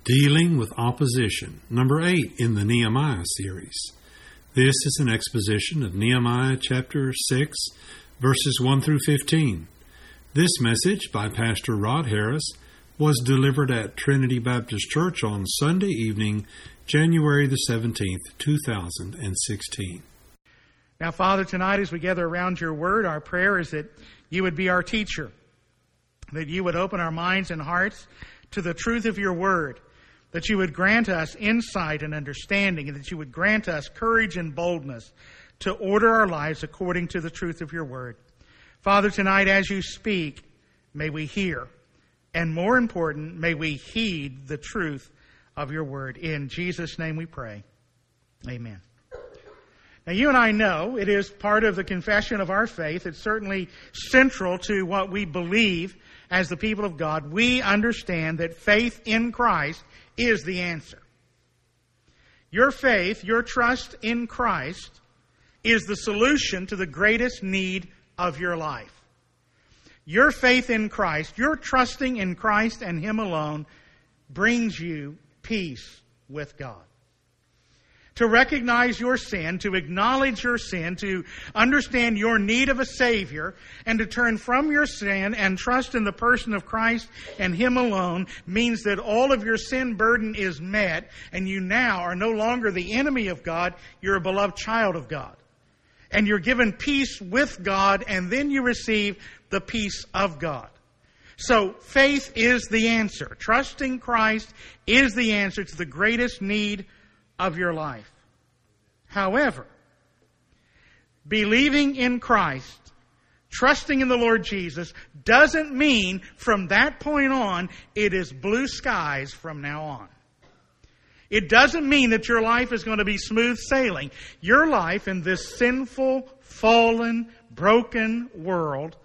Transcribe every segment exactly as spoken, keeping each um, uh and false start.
Dealing with Opposition, number eight in the Nehemiah series. This is an exposition of Nehemiah chapter six, verses one through fifteen. This message by Pastor Rod Harris was delivered at Trinity Baptist Church on Sunday evening, January the seventeenth, two thousand sixteen. Now, Father, tonight as we gather around your word, our prayer is that you would be our teacher, that you would open our minds and hearts to the truth of your word, that you would grant us insight and understanding, and that you would grant us courage and boldness to order our lives according to the truth of your word. Father, tonight as you speak, may we hear, and more important, may we heed the truth of your word. In Jesus' name we pray. Amen. Now, you and I know it is part of the confession of our faith. It's certainly central to what we believe as the people of God. We understand that faith in Christ is the answer. Your faith, your trust in Christ, is the solution to the greatest need of your life. Your faith in Christ, your trusting in Christ and Him alone, brings you peace with God. To recognize your sin, to acknowledge your sin, to understand your need of a Savior, and to turn from your sin and trust in the person of Christ and Him alone means that all of your sin burden is met, and you now are no longer the enemy of God, you're a beloved child of God. And you're given peace with God, and then you receive the peace of God. So faith is the answer. Trusting Christ is the answer to the greatest need of your life. However, believing in Christ, trusting in the Lord Jesus, doesn't mean from that point on it is blue skies from now on. It doesn't mean that your life is going to be smooth sailing. Your life in this sinful, fallen, broken world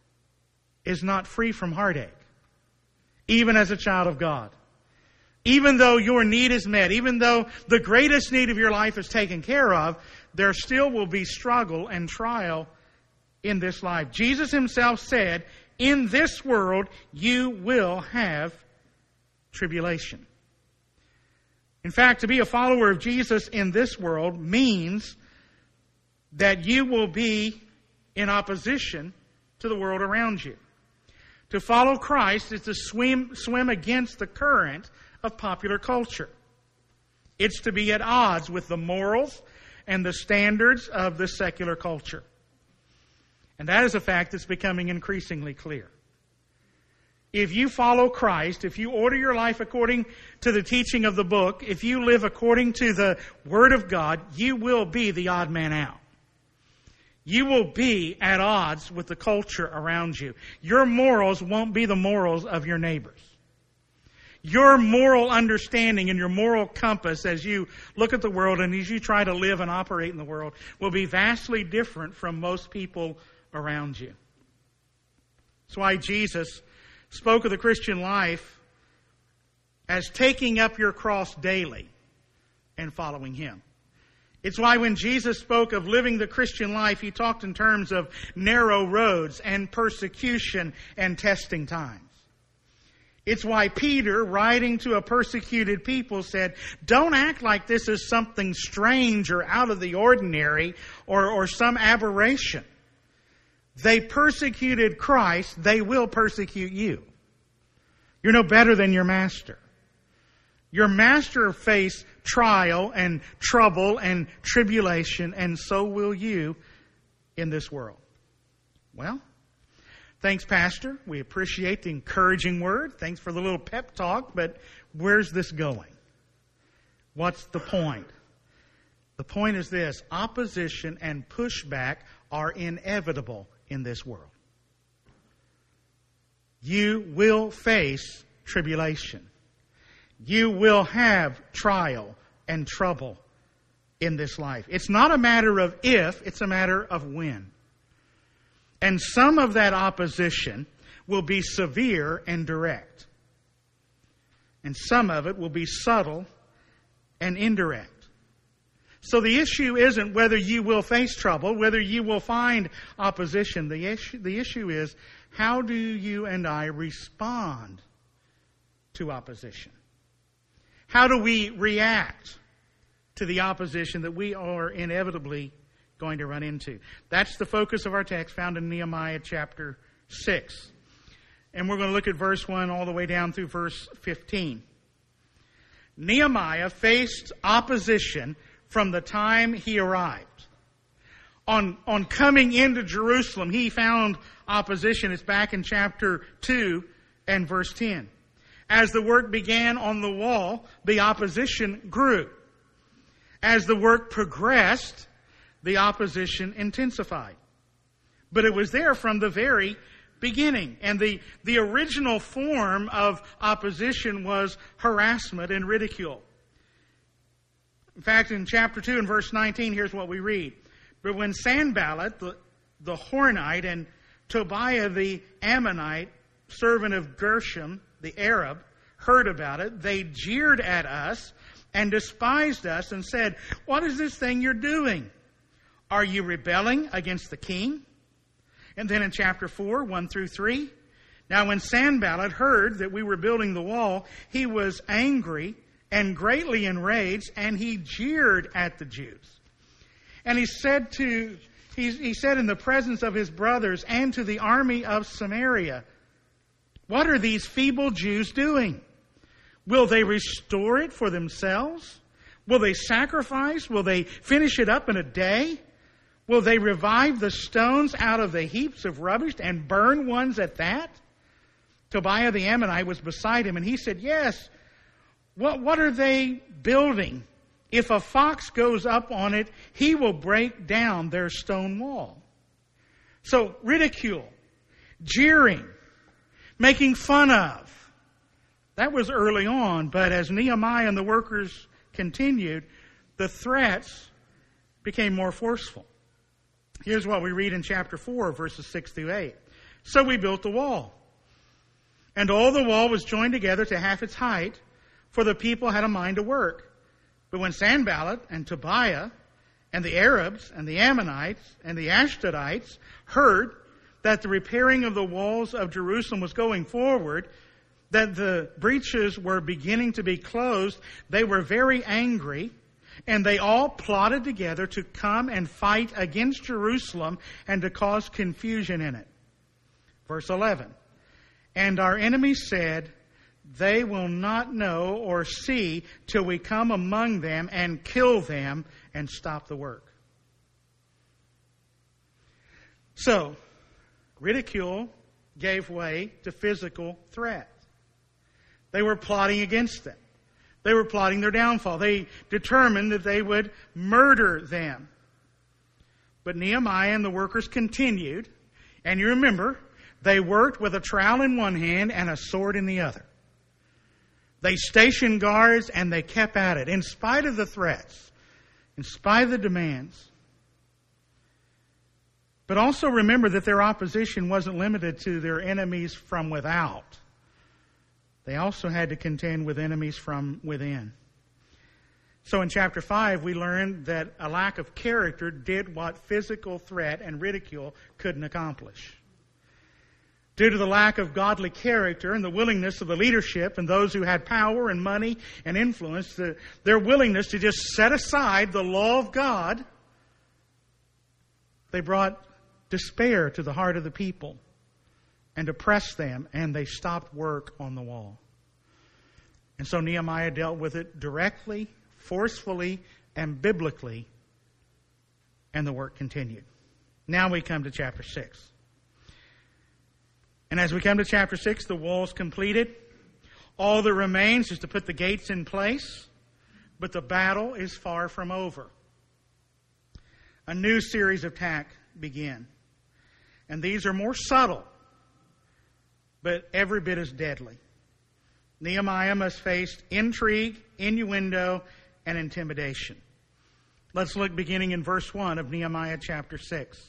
is not free from heartache, even as a child of God. Even though your need is met, even though the greatest need of your life is taken care of, there still will be struggle and trial in this life. Jesus Himself said, in this world you will have tribulation. In fact, to be a follower of Jesus in this world means that you will be in opposition to the world around you. To follow Christ is to swim, swim against the current of popular culture. It's to be at odds with the morals and the standards of the secular culture. And that is a fact that's becoming increasingly clear. If you follow Christ, if you order your life according to the teaching of the book, if you live according to the Word of God, you will be the odd man out. You will be at odds with the culture around you. Your morals won't be the morals of your neighbors. Your moral understanding and your moral compass as you look at the world and as you try to live and operate in the world will be vastly different from most people around you. That's why Jesus spoke of the Christian life as taking up your cross daily and following Him. It's why when Jesus spoke of living the Christian life, He talked in terms of narrow roads and persecution and testing times. It's why Peter, writing to a persecuted people, said, don't act like this is something strange or out of the ordinary or, or some aberration. They persecuted Christ, they will persecute you. You're no better than your master. Your master faced trial and trouble and tribulation, and so will you in this world. Well, thanks, Pastor. We appreciate the encouraging word. Thanks for the little pep talk, but where's this going? What's the point? The point is this: opposition and pushback are inevitable in this world. You will face tribulation. You will have trial and trouble in this life. It's not a matter of if, it's a matter of when. And some of that opposition will be severe and direct. And some of it will be subtle and indirect. So the issue isn't whether you will face trouble, whether you will find opposition. The issue, the issue is, how do you and I respond to opposition? How do we react to the opposition that we are inevitably going to run into? That's the focus of our text found in Nehemiah chapter six. And we're going to look at verse one all the way down through verse fifteen. Nehemiah faced opposition from the time he arrived. On, on coming into Jerusalem, he found opposition. It's back in chapter two and verse ten. As the work began on the wall, the opposition grew. As the work progressed, the opposition intensified. But it was there from the very beginning. And the, the original form of opposition was harassment and ridicule. In fact, in chapter two and verse nineteen, here's what we read. But when Sanballat, the, the Horonite, and Tobiah the Ammonite, servant of Gershom, the Arab, heard about it, they jeered at us and despised us and said, "What is this thing you're doing? Are you rebelling against the king?" And then in chapter four, one through three, now when Sanballat heard that we were building the wall, he was angry and greatly enraged, and he jeered at the Jews. And he said to he, he said in the presence of his brothers and to the army of Samaria, "What are these feeble Jews doing? Will they restore it for themselves? Will they sacrifice? Will they finish it up in a day? Will they revive the stones out of the heaps of rubbish and burn ones at that?" Tobiah the Ammonite was beside him, and he said, "Yes. What, what are they building? If a fox goes up on it, he will break down their stone wall." So, ridicule, jeering, making fun of. That was early on, but as Nehemiah and the workers continued, the threats became more forceful. Here's what we read in chapter four, verses six through eight. "So we built the wall, and all the wall was joined together to half its height, for the people had a mind to work. But when Sanballat and Tobiah and the Arabs and the Ammonites and the Ashdodites heard that the repairing of the walls of Jerusalem was going forward, that the breaches were beginning to be closed, they were very angry, and they all plotted together to come and fight against Jerusalem and to cause confusion in it." Verse eleven, "And our enemies said, 'They will not know or see till we come among them and kill them and stop the work.'" So, ridicule gave way to physical threat. They were plotting against them. They were plotting their downfall. They determined that they would murder them. But Nehemiah and the workers continued. And you remember, they worked with a trowel in one hand and a sword in the other. They stationed guards and they kept at it, in spite of the threats, in spite of the demands. But also remember that their opposition wasn't limited to their enemies from without. They also had to contend with enemies from within. So in chapter five, we learned that a lack of character did what physical threat and ridicule couldn't accomplish. Due to the lack of godly character and the willingness of the leadership and those who had power and money and influence, the, their willingness to just set aside the law of God, they brought despair to the heart of the people and depressed them, and they stopped work on the wall. And so Nehemiah dealt with it directly, forcefully, and biblically, and the work continued. Now we come to chapter six. And as we come to chapter six, the wall's completed. All that remains is to put the gates in place, but the battle is far from over. A new series of attacks begin. And these are more subtle, but every bit as deadly. Nehemiah must face intrigue, innuendo, and intimidation. Let's look beginning in verse one of Nehemiah chapter six.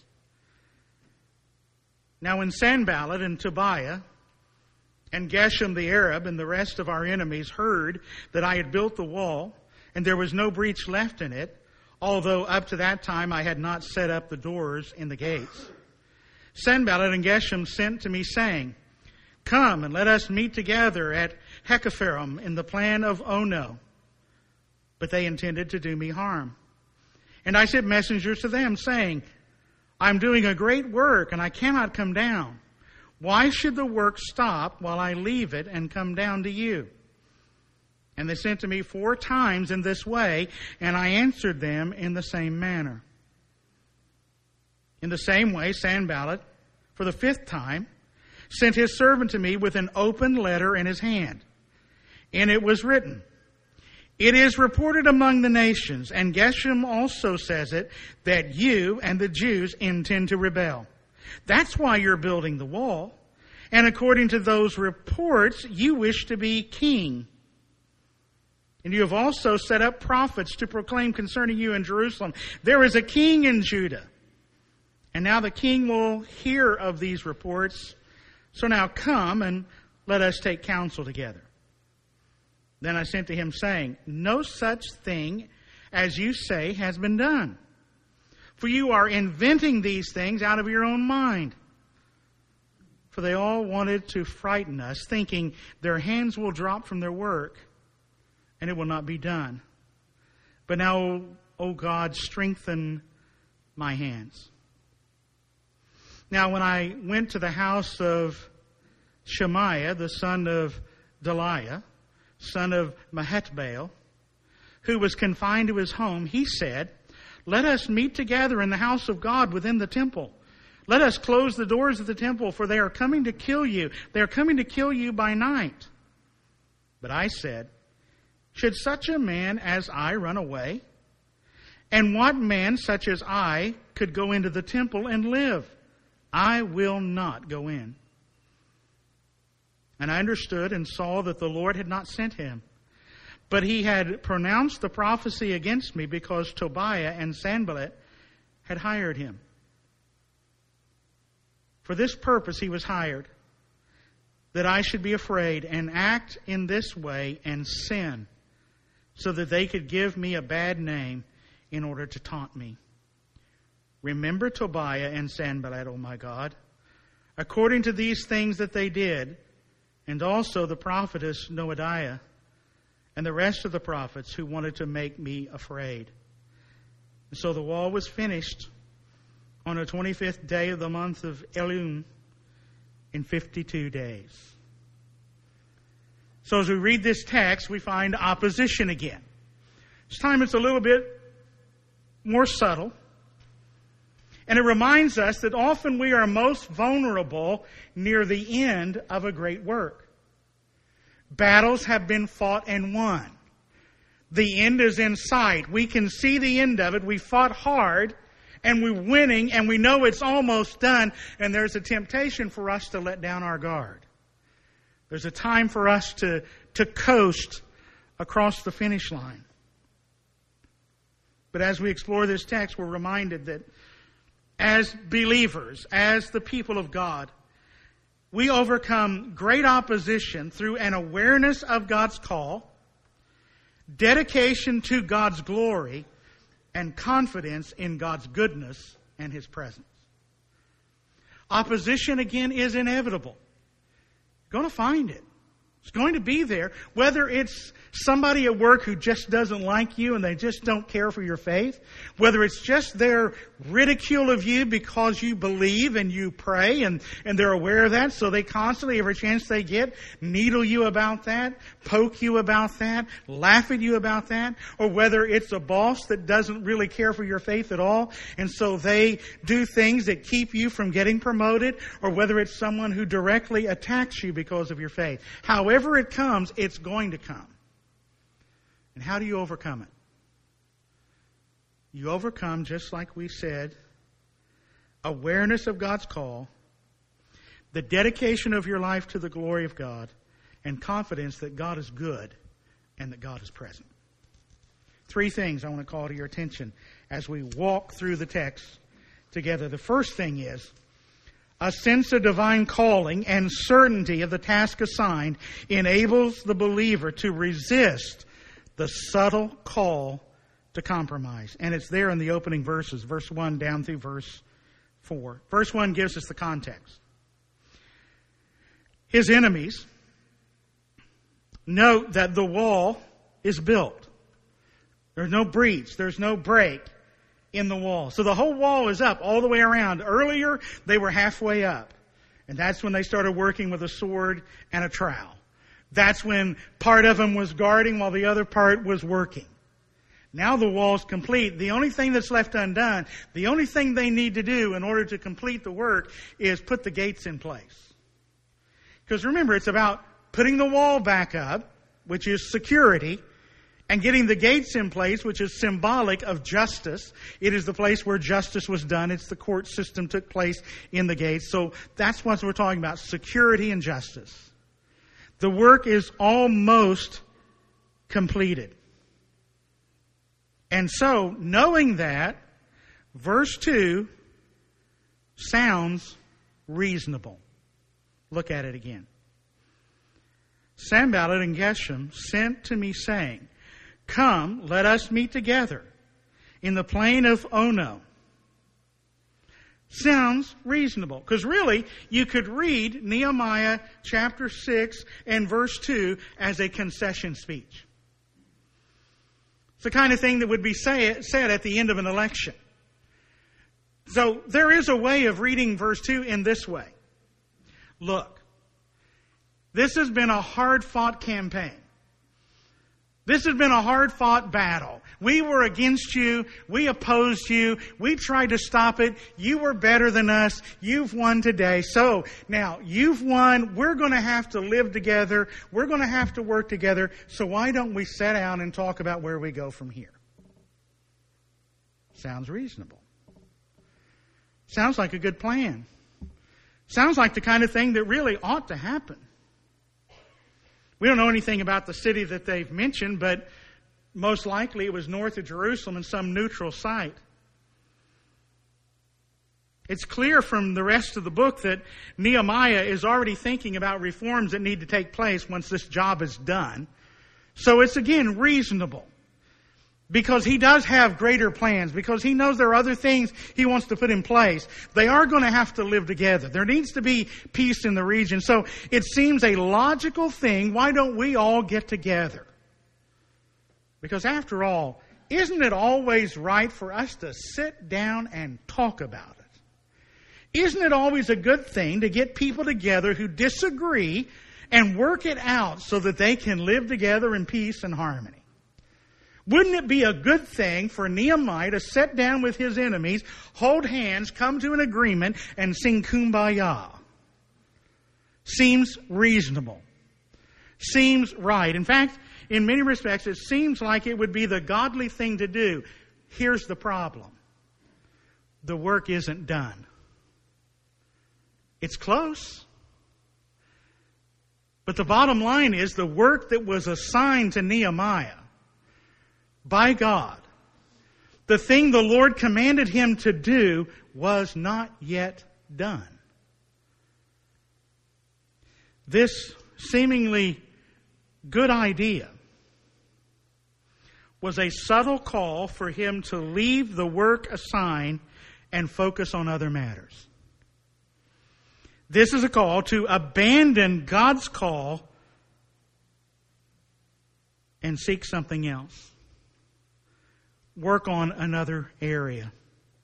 "Now when Sanballat and Tobiah and Geshem the Arab and the rest of our enemies heard that I had built the wall and there was no breach left in it, although up to that time I had not set up the doors in the gates, Sanballat and Geshem sent to me saying, 'Come and let us meet together at Hekepharim in the plain of Ono, but they intended to do me harm. And I sent messengers to them, saying, I'm doing a great work, and I cannot come down. Why should the work stop while I leave it and come down to you? And they sent to me four times in this way, and I answered them in the same manner. In the same way, Sanballat, for the fifth time, sent his servant to me with an open letter in his hand. And it was written, It is reported among the nations, and Geshem also says it, that you and the Jews intend to rebel. That's why you're building the wall. And according to those reports, you wish to be king. And you have also set up prophets to proclaim concerning you in Jerusalem, there is a king in Judah. And now the king will hear of these reports. So now come and let us take counsel together. Then I sent to him, saying, No such thing as you say has been done. For you are inventing these things out of your own mind. For they all wanted to frighten us, thinking their hands will drop from their work, and it will not be done. But now, O God, strengthen my hands. Now, when I went to the house of Shemaiah, the son of Deliah, son of Mahetbaal, who was confined to his home, he said, Let us meet together in the house of God within the temple. Let us close the doors of the temple, for they are coming to kill you. They are coming to kill you by night. But I said, Should such a man as I run away? And what man such as I could go into the temple and live? I will not go in. And I understood and saw that the Lord had not sent him. But he had pronounced the prophecy against me because Tobiah and Sanballat had hired him. For this purpose he was hired, that I should be afraid and act in this way and sin, so that they could give me a bad name in order to taunt me. Remember Tobiah and Sanballat, O my God, according to these things that they did, and also the prophetess Noadiah, and the rest of the prophets who wanted to make me afraid. And so the wall was finished on the twenty-fifth day of the month of Elul in fifty-two days. So as we read this text, we find opposition again. This time it's a little bit more subtle. And it reminds us that often we are most vulnerable near the end of a great work. Battles have been fought and won. The end is in sight. We can see the end of it. We fought hard and we're winning and we know it's almost done. And there's a temptation for us to let down our guard. There's a time for us to, to coast across the finish line. But as we explore this text, we're reminded that as believers, as the people of God, we overcome great opposition through an awareness of God's call, dedication to God's glory, and confidence in God's goodness and His presence. Opposition, again, is inevitable. You're going to find it. It's going to be there. Whether it's somebody at work who just doesn't like you and they just don't care for your faith. Whether it's just their ridicule of you because you believe and you pray and, and they're aware of that. So they constantly, every chance they get, needle you about that, poke you about that, laugh at you about that. Or whether it's a boss that doesn't really care for your faith at all. And so they do things that keep you from getting promoted. Or whether it's someone who directly attacks you because of your faith. However it comes, it's going to come. And how do you overcome it? You overcome, just like we said, awareness of God's call, the dedication of your life to the glory of God, and confidence that God is good and that God is present. Three things I want to call to your attention as we walk through the text together. The first thing is a sense of divine calling and certainty of the task assigned enables the believer to resist the subtle call to compromise. And it's there in the opening verses, verse one down through verse four. Verse one gives us the context. His enemies note that the wall is built. There's no breach. There's no break in the wall. So the whole wall is up all the way around. Earlier, they were halfway up. And that's when they started working with a sword and a trowel. That's when part of them was guarding while the other part was working. Now the wall's complete. The only thing that's left undone, the only thing they need to do in order to complete the work is put the gates in place. Because remember, it's about putting the wall back up, which is security, and getting the gates in place, which is symbolic of justice. It is the place where justice was done. It's the court system took place in the gates. So that's what we're talking about, security and justice. The work is almost completed. And so, knowing that, verse two sounds reasonable. Look at it again. Sanballat and Geshem sent to me saying, "Come, let us meet together in the plain of Ono." Sounds reasonable. Because really, you could read Nehemiah chapter six and verse two as a concession speech. It's the kind of thing that would be say, said at the end of an election. So there is a way of reading verse two in this way. Look, this has been a hard-fought campaign. This has been a hard-fought battle. We were against you. We opposed you. We tried to stop it. You were better than us. You've won today. So now you've won. We're going to have to live together. We're going to have to work together. So why don't we sit down and talk about where we go from here? Sounds reasonable. Sounds like a good plan. Sounds like the kind of thing that really ought to happen. We don't know anything about the city that they've mentioned, but most likely it was north of Jerusalem in some neutral site. It's clear from the rest of the book that Nehemiah is already thinking about reforms that need to take place once this job is done. So it's again reasonable. Because he does have greater plans. Because he knows there are other things he wants to put in place. They are going to have to live together. There needs to be peace in the region. So it seems a logical thing. Why don't we all get together? Because after all, isn't it always right for us to sit down and talk about it? Isn't it always a good thing to get people together who disagree and work it out so that they can live together in peace and harmony? Wouldn't it be a good thing for Nehemiah to sit down with his enemies, hold hands, come to an agreement, and sing Kumbaya? Seems reasonable. Seems right. In fact, in many respects, it seems like it would be the godly thing to do. Here's the problem. The work isn't done. It's close. But the bottom line is the work that was assigned to Nehemiah by God, the thing the Lord commanded him to do, was not yet done. This seemingly good idea was a subtle call for him to leave the work assigned and focus on other matters. This is a call to abandon God's call and seek something else. Work on another area.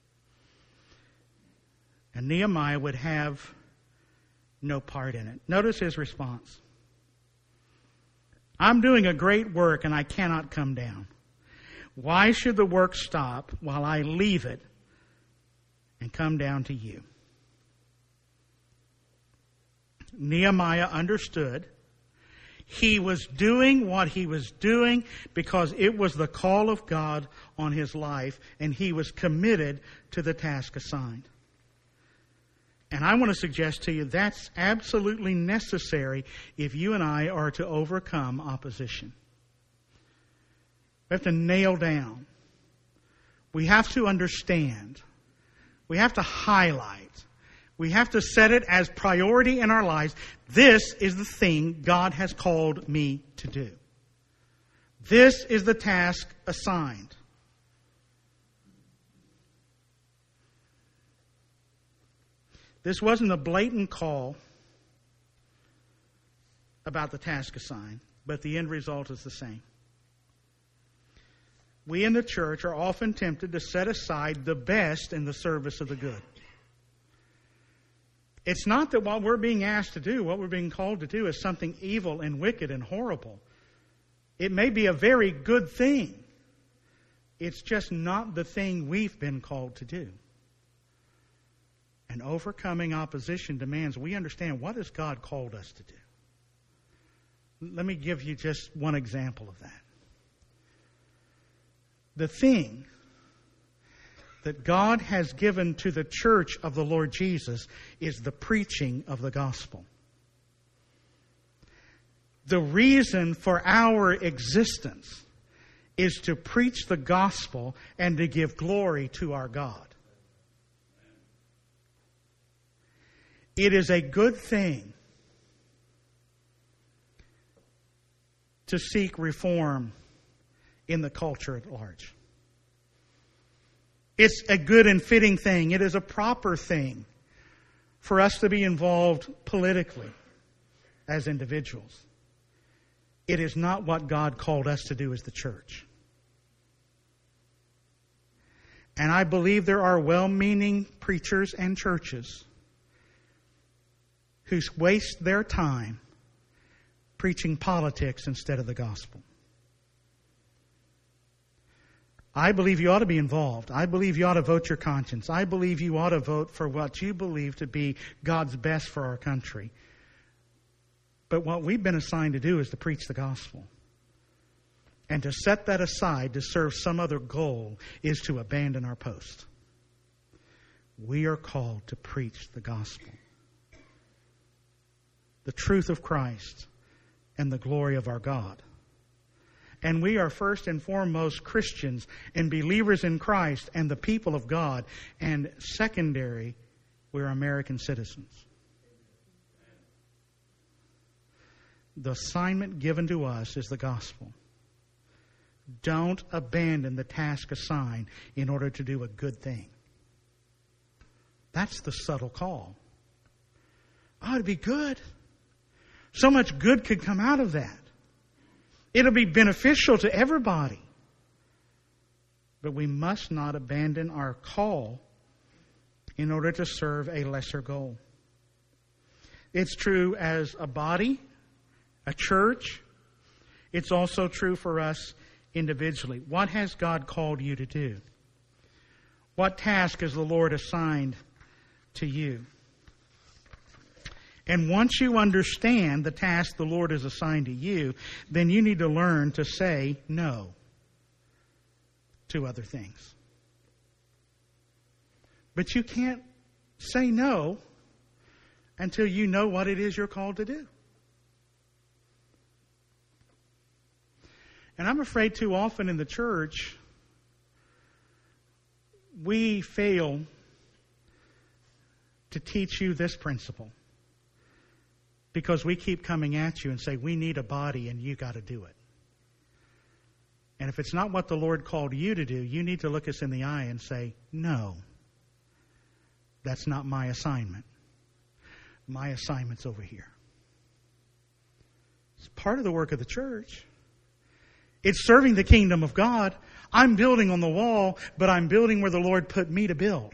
And Nehemiah would have no part in it. Notice his response. I'm doing a great work and I cannot come down. Why should the work stop while I leave it and come down to you? Nehemiah understood. He was doing what he was doing because it was the call of God on his life, and he was committed to the task assigned. And I want to suggest to you that's absolutely necessary if you and I are to overcome opposition. We have to nail down. We have to understand. We have to highlight. We have to set it as priority in our lives. This is the thing God has called me to do. This is the task assigned. This wasn't a blatant call about the task assigned, but the end result is the same. we in the church are often tempted to set aside the best in the service of the good. It's not that what we're being asked to do, what we're being called to do, is something evil and wicked and horrible. It may be a very good thing. It's just not the thing we've been called to do. And overcoming opposition demands we understand, what has God called us to do? Let me give you just one example of that. The thing that God has given to the church of the Lord Jesus is the preaching of the gospel. The reason for our existence is to preach the gospel and to give glory to our God. It is a good thing to seek reform in the culture at large. It's a good and fitting thing. It is a proper thing for us to be involved politically as individuals. It is not what God called us to do as the church. And I believe there are well-meaning preachers and churches who waste their time preaching politics instead of the gospel. I believe you ought to be involved. I believe you ought to vote your conscience. I believe you ought to vote for what you believe to be God's best for our country. But what we've been assigned to do is to preach the gospel. And to set that aside to serve some other goal is to abandon our post. We are called to preach the gospel. The truth of Christ and the glory of our God. And we are first and foremost Christians and believers in Christ and the people of God. And secondary, we're American citizens. The assignment given to us is the gospel. Don't abandon the task assigned in order to do a good thing. That's the subtle call. Oh, it'd be good. So much good could come out of that. It'll be beneficial to everybody. But we must not abandon our call in order to serve a lesser goal. It's true as a body, a church. It's also true for us individually. What has God called you to do? What task has the Lord assigned to you? And once you understand the task the Lord has assigned to you, then you need to learn to say no to other things. But you can't say no until you know what it is you're called to do. And I'm afraid too often in the church, we fail to teach you this principle. Because we keep coming at you and say, we need a body and you got to do it. And if it's not what the Lord called you to do, you need to look us in the eye and say, no, that's not my assignment. My assignment's over here. It's part of the work of the church. It's serving the kingdom of God. I'm building on the wall, but I'm building where the Lord put me to build.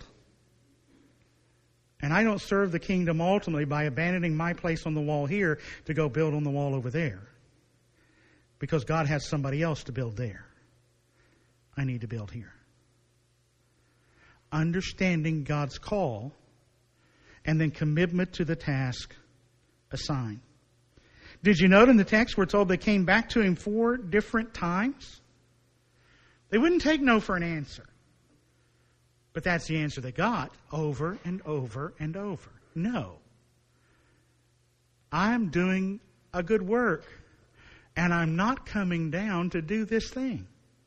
And I don't serve the kingdom ultimately by abandoning my place on the wall here to go build on the wall over there. Because God has somebody else to build there. I need to build here. Understanding God's call and then commitment to the task assigned. Did you note in the text we're told they came back to him four different times? They wouldn't take no for an answer. But that's the answer they got over and over and over. No. I'm doing a good work. And I'm not coming down to do this thing.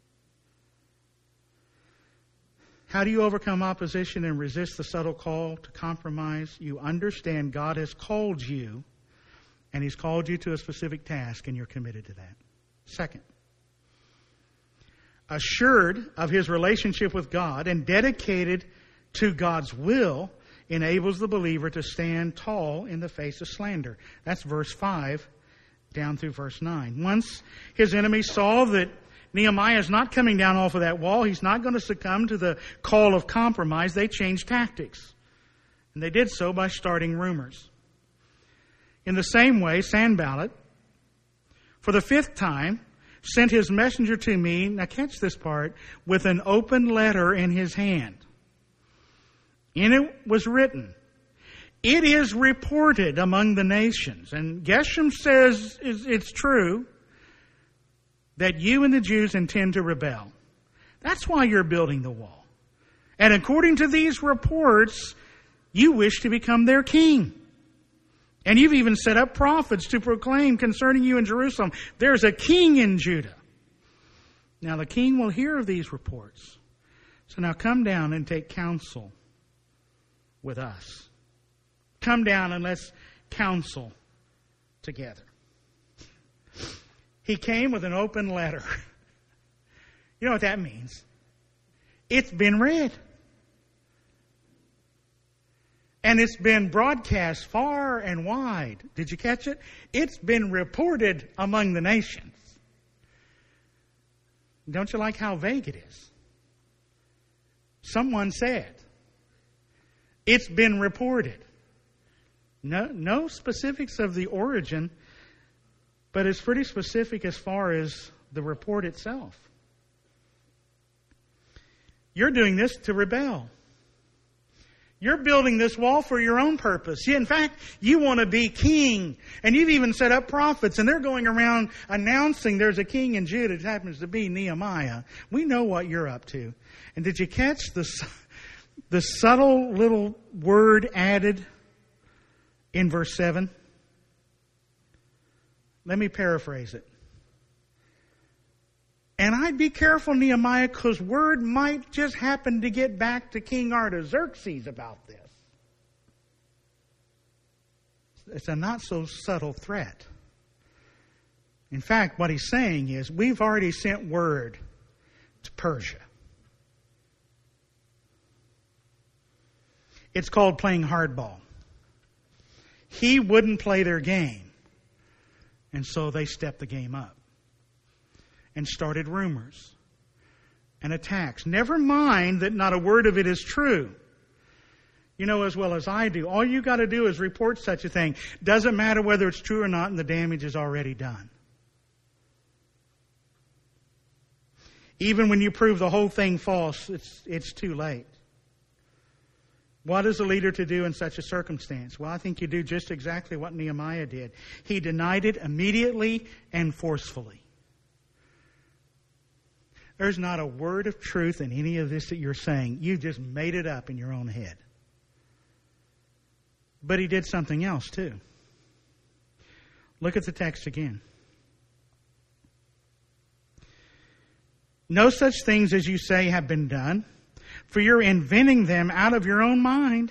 How do you overcome opposition and resist the subtle call to compromise? You understand God has called you, and He's called you to a specific task, and you're committed to that. Second, assured of his relationship with God and dedicated to God's will enables the believer to stand tall in the face of slander. That's verse five down through verse nine. Once his enemies saw that Nehemiah is not coming down off of that wall. He's not going to succumb to the call of compromise. They changed tactics. And they did so by starting rumors. In the same way, Sanballat, for the fifth time, sent his messenger to me, now catch this part, with an open letter in his hand. In it was written, "It is reported among the nations," and Geshem says it's true, "that you and the Jews intend to rebel. That's why you're building the wall. And according to these reports, you wish to become their king. And you've even set up prophets to proclaim concerning you in Jerusalem, there's a king in Judah. Now the king will hear of these reports. So now come down and take counsel with us. Come down and let's counsel together." He came with an open letter. You know what that means? It's been read. And it's been broadcast far and wide. Did you catch it? It's been reported among the nations. Don't you like how vague it is? Someone said, it's been reported. No, no specifics of the origin, but it's pretty specific as far as the report itself. You're doing this to rebel. You're building this wall for your own purpose. In fact, you want to be king. And you've even set up prophets, and they're going around announcing there's a king in Judah. It happens to be Nehemiah. We know what you're up to. And did you catch the, the subtle little word added in verse seven? Let me paraphrase it. And I'd be careful, Nehemiah, because word might just happen to get back to King Artaxerxes about this. It's a not so subtle threat. In fact, what he's saying is, we've already sent word to Persia. It's called playing hardball. He wouldn't play their game. And so they stepped the game up. And started rumors and attacks. Never mind that not a word of it is true. You know as well as I do, all you got to do is report such a thing. Doesn't matter whether it's true or not, and the damage is already done. Even when you prove the whole thing false, it's, it's too late. What is a leader to do in such a circumstance? Well, I think you do just exactly what Nehemiah did. He denied it immediately and forcefully. There's not a word of truth in any of this that you're saying. You just made it up in your own head. But he did something else too. Look at the text again. No such things as you say have been done, for you're inventing them out of your own mind.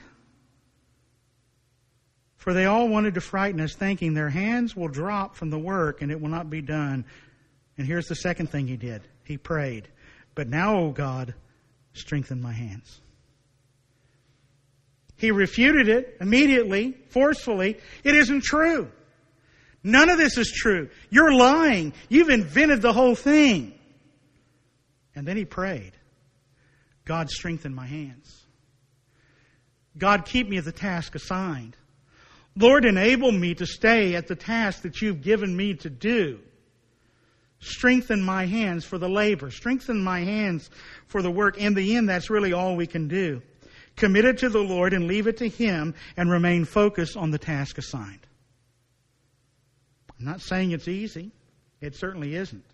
For they all wanted to frighten us, thinking their hands will drop from the work and it will not be done. And here's the second thing he did. He prayed, "But now, O God, strengthen my hands." He refuted it immediately, forcefully. It isn't true. None of this is true. You're lying. You've invented the whole thing. And then he prayed, "God, strengthen my hands. God, keep me at the task assigned. Lord, enable me to stay at the task that you've given me to do. Strengthen my hands for the labor. Strengthen my hands for the work." In the end, that's really all we can do. Commit it to the Lord and leave it to Him and remain focused on the task assigned. I'm not saying it's easy. It certainly isn't.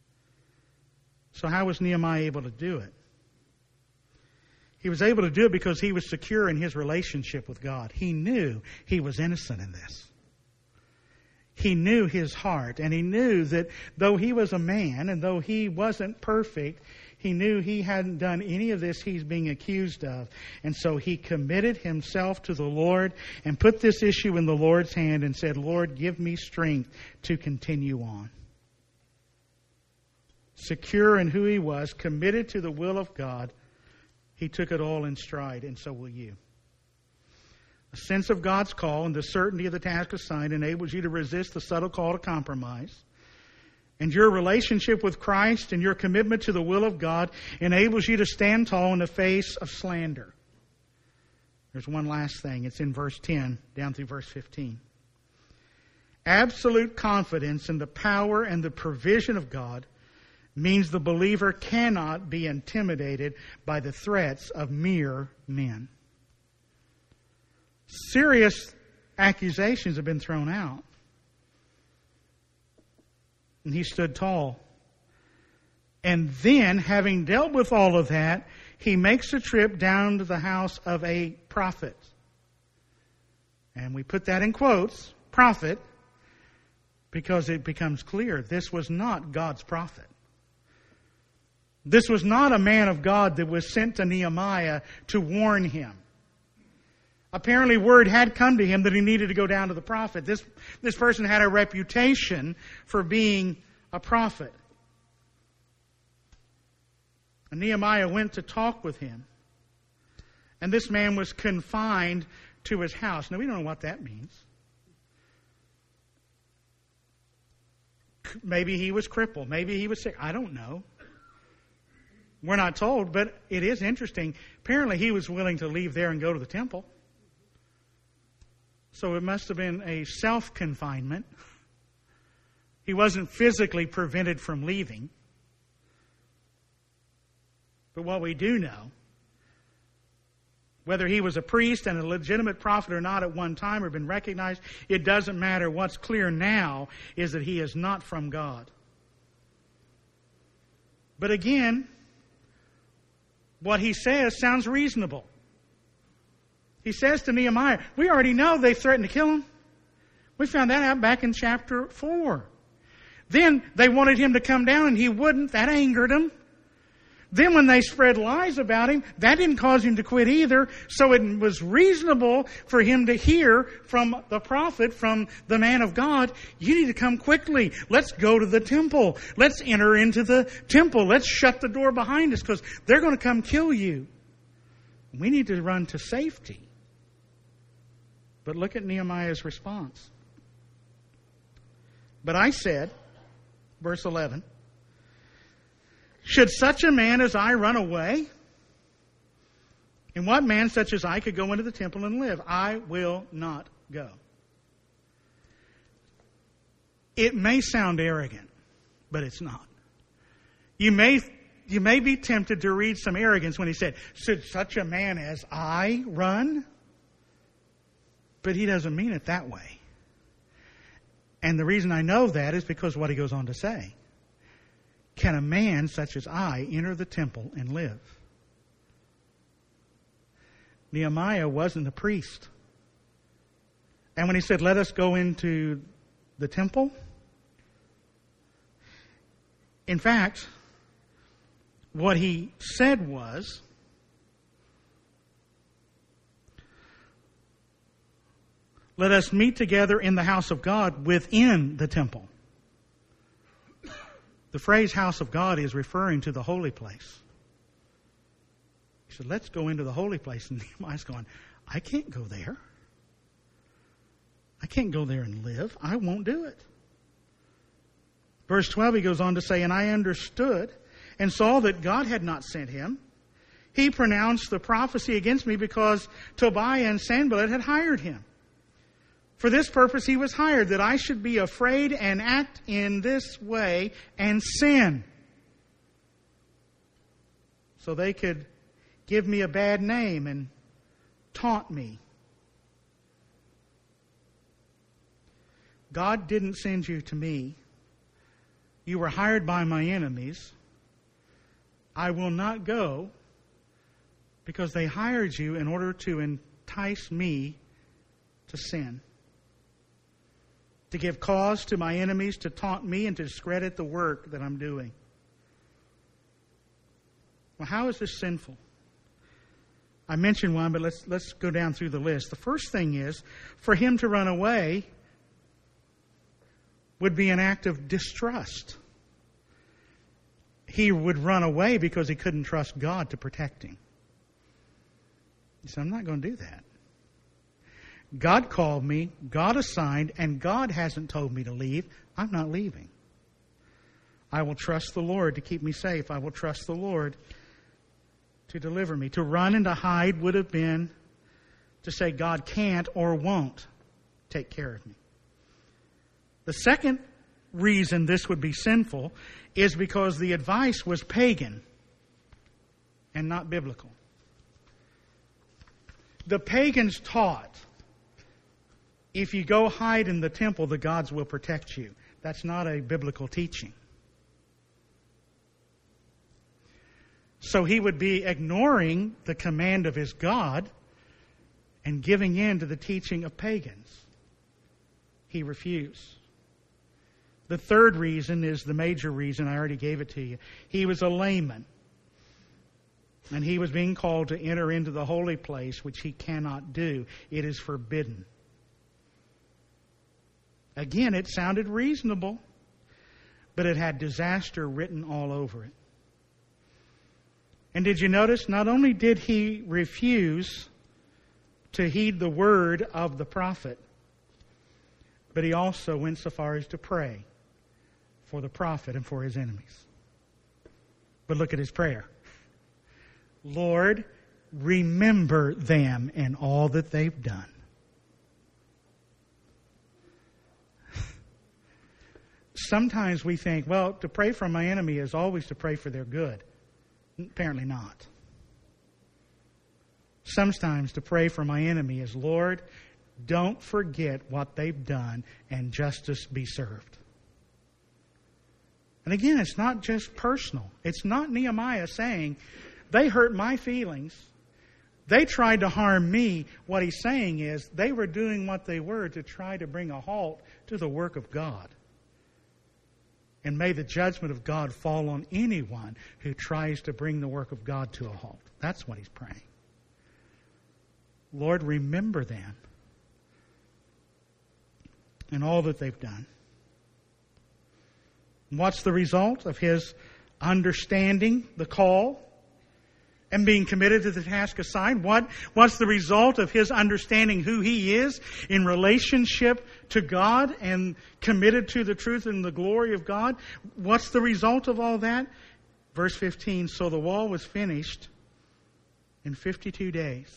So how was Nehemiah able to do it? He was able to do it because he was secure in his relationship with God. He knew he was innocent in this. He knew his heart, and he knew that though he was a man and though he wasn't perfect, he knew he hadn't done any of this he's being accused of. And so he committed himself to the Lord and put this issue in the Lord's hand and said, "Lord, give me strength to continue on." Secure in who he was, committed to the will of God, he took it all in stride, and so will you. A sense of God's call and the certainty of the task assigned enables you to resist the subtle call to compromise. And your relationship with Christ and your commitment to the will of God enables you to stand tall in the face of slander. There's one last thing. It's in verse ten down through verse fifteen. Absolute confidence in the power and the provision of God means the believer cannot be intimidated by the threats of mere men. Serious accusations have been thrown out. And he stood tall. And then, having dealt with all of that, he makes a trip down to the house of a prophet. And we put that in quotes, prophet, because it becomes clear this was not God's prophet. This was not a man of God that was sent to Nehemiah to warn him. Apparently word had come to him that he needed to go down to the prophet. This, this person had a reputation for being a prophet. And Nehemiah went to talk with him. And this man was confined to his house. Now we don't know what that means. Maybe he was crippled. Maybe he was sick. I don't know. We're not told, but it is interesting. Apparently he was willing to leave there and go to the temple. So it must have been a self-confinement. He wasn't physically prevented from leaving. But what we do know, whether he was a priest and a legitimate prophet or not at one time or been recognized, it doesn't matter. What's clear now is that he is not from God. But again, what he says sounds reasonable. He says to Nehemiah, we already know they threatened to kill him. We found that out back in chapter four. Then they wanted him to come down and he wouldn't. That angered him. Then when they spread lies about him, that didn't cause him to quit either. So it was reasonable for him to hear from the prophet, from the man of God, you need to come quickly. Let's go to the temple. Let's enter into the temple. Let's shut the door behind us because they're going to come kill you. We need to run to safety. But look at Nehemiah's response. But I said, verse eleven, should such a man as I run away? And what man such as I could go into the temple and live? I will not go. It may sound arrogant, but it's not. You may, you may be tempted to read some arrogance when he said, should such a man as I run? But he doesn't mean it that way. And the reason I know that is because what he goes on to say. Can a man such as I enter the temple and live? Nehemiah wasn't a priest. And when he said, let us go into the temple, in fact, what he said was, let us meet together in the house of God within the temple. The phrase house of God is referring to the holy place. He said, let's go into the holy place. And Nehemiah's going, I can't go there. I can't go there and live. I won't do it. Verse twelve, he goes on to say, and I understood and saw that God had not sent him. He pronounced the prophecy against me because Tobiah and Sanballat had hired him. For this purpose he was hired, that I should be afraid and act in this way and sin. So they could give me a bad name and taunt me. God didn't send you to me. You were hired by my enemies. I will not go because they hired you in order to entice me to sin. To give cause to my enemies to taunt me and to discredit the work that I'm doing. Well, how is this sinful? I mentioned one, but let's let's go down through the list. The first thing is, for him to run away would be an act of distrust. He would run away because he couldn't trust God to protect him. He said, I'm not going to do that. God called me, God assigned, and God hasn't told me to leave. I'm not leaving. I will trust the Lord to keep me safe. I will trust the Lord to deliver me. To run and to hide would have been to say God can't or won't take care of me. The second reason this would be sinful is because the advice was pagan and not biblical. The pagans taught, if you go hide in the temple, the gods will protect you. That's not a biblical teaching. So he would be ignoring the command of his God and giving in to the teaching of pagans. He refused. The third reason is the major reason. I already gave it to you. He was a layman. And he was being called to enter into the holy place, which he cannot do. It is forbidden. Again, it sounded reasonable, but it had disaster written all over it. And did you notice, not only did he refuse to heed the word of the prophet, but he also went so far as to pray for the prophet and for his enemies. But look at his prayer. Lord, remember them and all that they've done. Sometimes we think, well, to pray for my enemy is always to pray for their good. Apparently not. Sometimes to pray for my enemy is, Lord, don't forget what they've done and justice be served. And again, it's not just personal. It's not Nehemiah saying, they hurt my feelings. They tried to harm me. What he's saying is they were doing what they were to try to bring a halt to the work of God. And may the judgment of God fall on anyone who tries to bring the work of God to a halt. That's what he's praying. Lord, remember them and all that they've done. What's the result of his understanding the call and being committed to the task assigned? What, what's the result of his understanding who he is in relationship to God and committed to the truth and the glory of God? What's the result of all that? Verse fifteen, so the wall was finished in fifty-two days.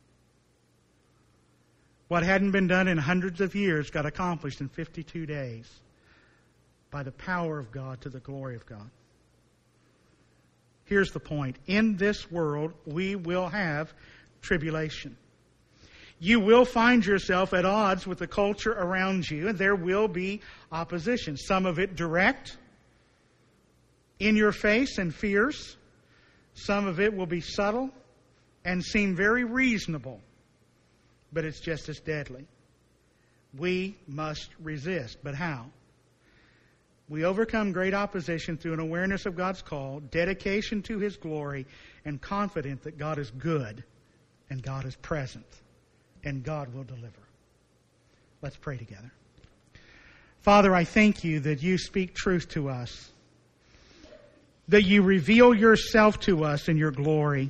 What hadn't been done in hundreds of years got accomplished in fifty-two days by the power of God to the glory of God. Here's the point. In this world, we will have tribulation. You will find yourself at odds with the culture around you, and there will be opposition. Some of it direct, in your face and fierce. Some of it will be subtle and seem very reasonable, but it's just as deadly. We must resist. But how? We overcome great opposition through an awareness of God's call, dedication to His glory, and confident that God is good and God is present and God will deliver. Let's pray together. Father, I thank you that you speak truth to us, that you reveal yourself to us in your glory,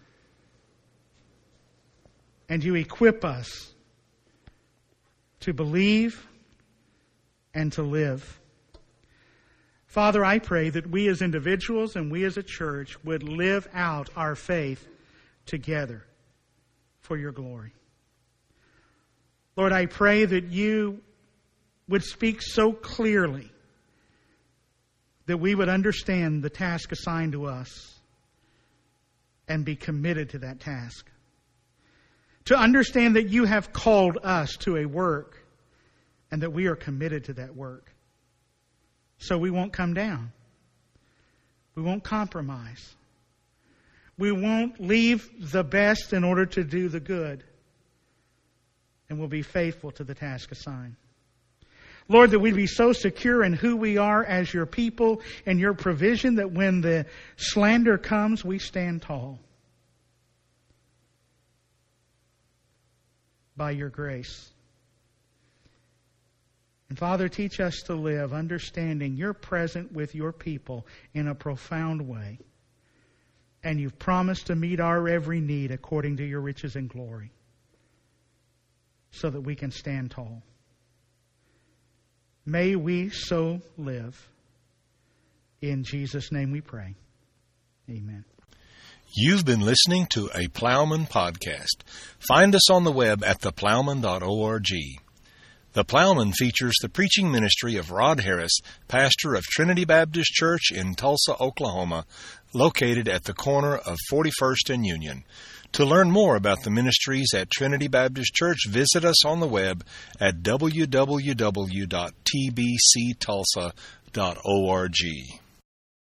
and you equip us to believe and to live. Father, I pray that we as individuals and we as a church would live out our faith together for your glory. Lord, I pray that you would speak so clearly that we would understand the task assigned to us and be committed to that task. To understand that you have called us to a work and that we are committed to that work. So we won't come down. We won't compromise. We won't leave the best in order to do the good. And we'll be faithful to the task assigned. Lord, that we'd be so secure in who we are as your people and your provision that when the slander comes, we stand tall. By your grace. And Father, teach us to live understanding you're present with your people in a profound way. And you've promised to meet our every need according to your riches and glory. So that we can stand tall. May we so live. In Jesus' name we pray. Amen. You've been listening to a Plowman podcast. Find us on the web at the plowman dot org. The Plowman features the preaching ministry of Rod Harris, pastor of Trinity Baptist Church in Tulsa, Oklahoma, located at the corner of forty-first and Union. To learn more about the ministries at Trinity Baptist Church, visit us on the web at w w w dot t b c tulsa dot org.